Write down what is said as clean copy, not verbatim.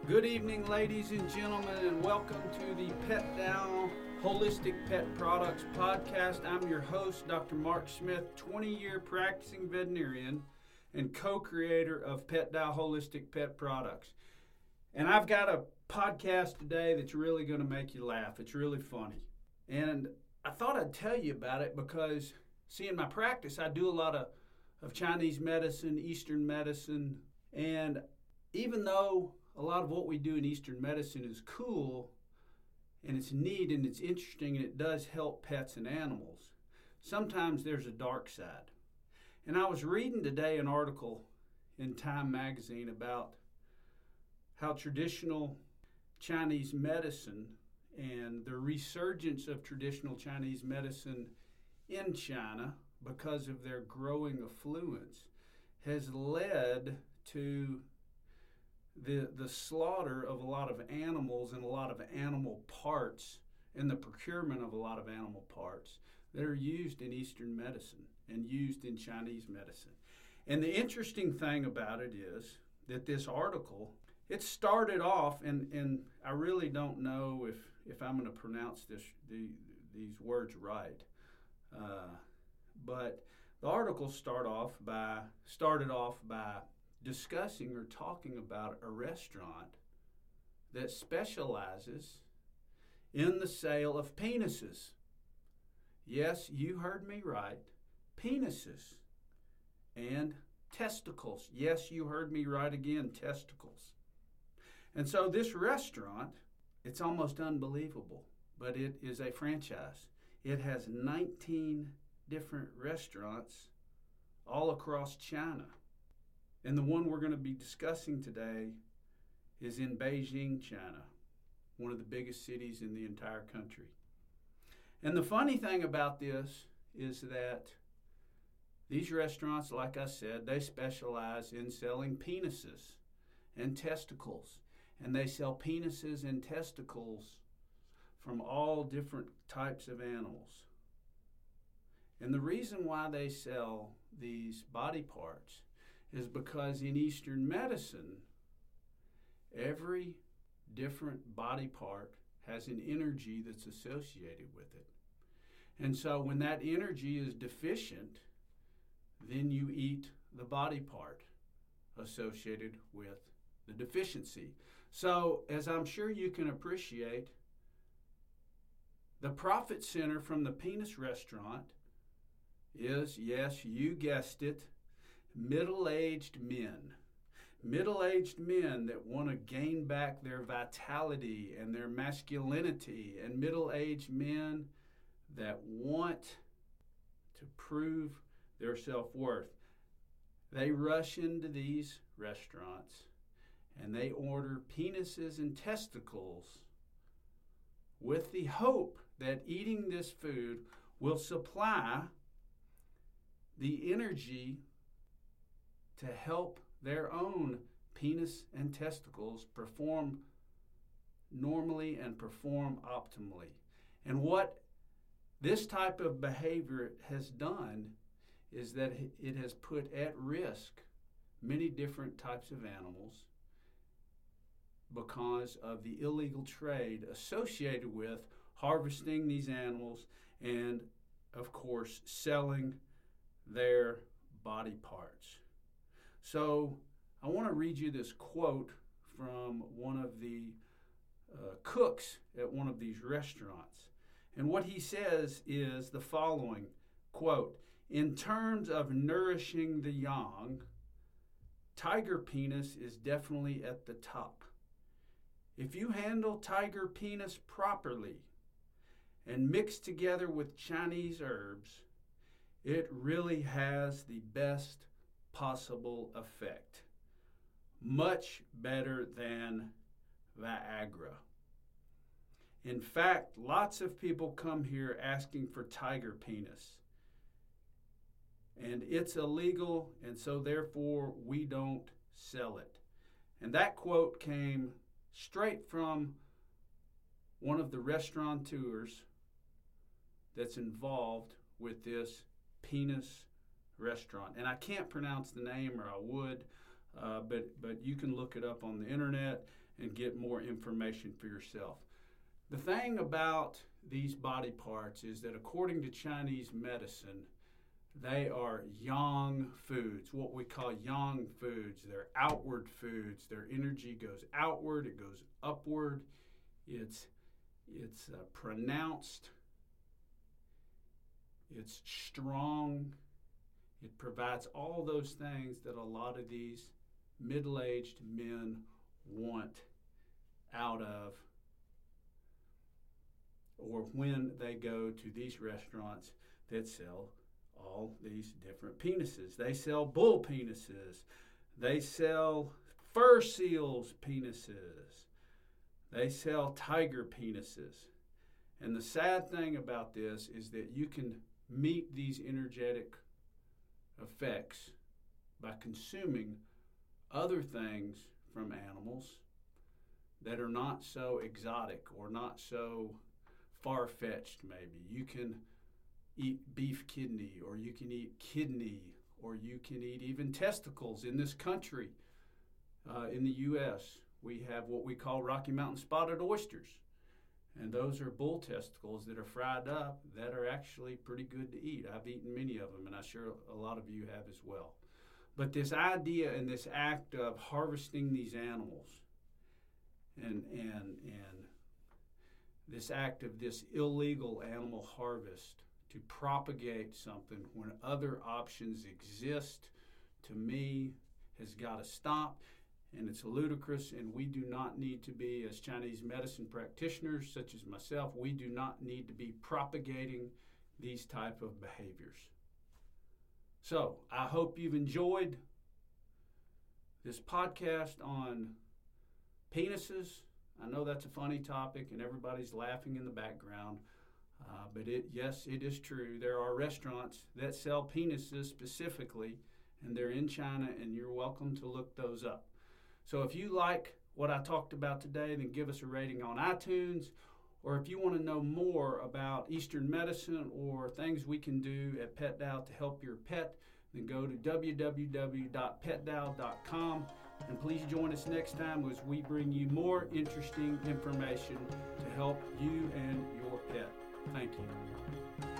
Good evening, ladies and gentlemen, and welcome to the PetDow Holistic Pet Products Podcast. I'm your host, Dr. Mark Smith, 20-year practicing veterinarian and co-creator of PetDow Holistic Pet Products. And I've got a podcast today that's really going to make you laugh. It's really funny. And I thought I'd tell you about it because, see, in my practice, I do a lot of Chinese medicine, Eastern medicine, and even though a lot of what we do in Eastern medicine is cool and it's neat and it's interesting and it does help pets and animals, sometimes there's a dark side. And I was reading today an article in Time magazine about how traditional Chinese medicine and the resurgence of traditional Chinese medicine in China because of their growing affluence has led to the slaughter of a lot of animals and a lot of animal parts and the procurement of a lot of animal parts that are used in Eastern medicine and used in Chinese medicine. And the interesting thing about it is that this article, it started off, and I really don't know if I'm going to pronounce these words right, but the article started off by discussing or talking about a restaurant that specializes in the sale of penises. Yes, you heard me right. Penises and testicles. Yes, you heard me right again, testicles. And so this restaurant, it's almost unbelievable, but it is a franchise. It has 19 different restaurants all across China. And the one we're going to be discussing today is in Beijing, China, one of the biggest cities in the entire country. And the funny thing about this is that these restaurants, like I said, they specialize in selling penises and testicles. And they sell penises and testicles from all different types of animals. And the reason why they sell these body parts is because in Eastern medicine, every different body part has an energy that's associated with it. And so when that energy is deficient, then you eat the body part associated with the deficiency. So, as I'm sure you can appreciate, the profit center from the penis restaurant is, yes, you guessed it, middle-aged men. Middle-aged men that want to gain back their vitality and their masculinity, and middle-aged men that want to prove their self-worth. They rush into these restaurants and they order penises and testicles with the hope that eating this food will supply the energy to help their own penis and testicles perform normally and perform optimally. And what this type of behavior has done is that it has put at risk many different types of animals because of the illegal trade associated with harvesting these animals and, of course, selling their body parts. So I want to read you this quote from one of the cooks at one of these restaurants. And what he says is the following, quote, "In terms of nourishing the young, tiger penis is definitely at the top. If you handle tiger penis properly and mix together with Chinese herbs, it really has the best possible effect. Much better than Viagra. In fact, lots of people come here asking for tiger penis. And it's illegal, and so therefore we don't sell it." And that quote came straight from one of the restaurateurs that's involved with this penis restaurant. And I can't pronounce the name, or I would, but you can look it up on the internet. and get more information for yourself. The thing about these body parts is that according to Chinese medicine, they are yang foods, what we call yang foods. They're outward foods. Their energy goes outward, it goes upward. It's pronounced, it's strong, it provides all those things that a lot of these middle-aged men want out of, or when they go to these restaurants that sell all these different penises. They sell bull penises. They sell fur seals penises. They sell tiger penises. And the sad thing about this is that you can meet these energetic effects by consuming other things from animals that are not so exotic or not so far-fetched maybe. You can eat beef kidney, or you can eat kidney, or you can eat even testicles. In this country, in the U.S., we have what we call Rocky Mountain spotted oysters. And those are bull testicles that are fried up that are actually pretty good to eat. I've eaten many of them, and I'm sure a lot of you have as well. But this idea and this act of harvesting these animals and this act of this illegal animal harvest to propagate something when other options exist, to me, has got to stop. And it's ludicrous, and we do not need to be, as Chinese medicine practitioners, such as myself, we do not need to be propagating these type of behaviors. So I hope you've enjoyed this podcast on penises. I know that's a funny topic, and everybody's laughing in the background. But yes, it is true. There are restaurants that sell penises specifically, and they're in China, and you're welcome to look those up. So if you like what I talked about today, then give us a rating on iTunes. Or if you want to know more about Eastern medicine or things we can do at PetDow to help your pet, then go to www.petdow.com. And please join us next time as we bring you more interesting information to help you and your pet. Thank you.